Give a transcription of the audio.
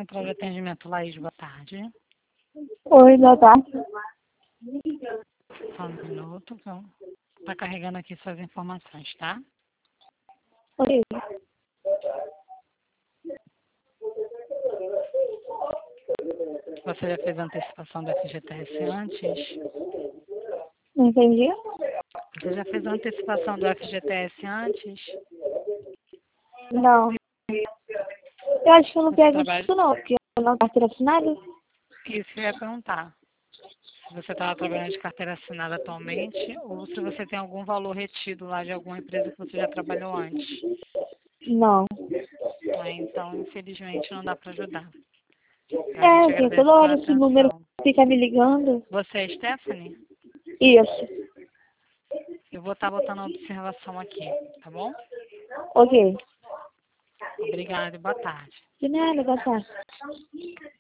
Central de Atendimento, Laís, boa tarde. Oi, boa tarde. Só um minuto, tá carregando aqui suas informações, tá? Oi. Você já fez a antecipação do FGTS antes? Não entendi? Você já fez a antecipação do FGTS antes? Não. Eu acho que eu não Você pego trabalha... isso não, porque eu não carteira assinada. Isso que eu ia perguntar. Se você estava trabalhando de carteira assinada atualmente ou se você tem algum valor retido lá de alguma empresa que você já trabalhou antes. Não. Então, infelizmente, não dá para ajudar. A É, gente assim, agradece toda pela hora esse número atenção. fica me ligando. Você é Stephanie? Isso. Eu vou estar botando a observação aqui, tá bom? Ok. Obrigada e boa tarde. De nada, boa tarde.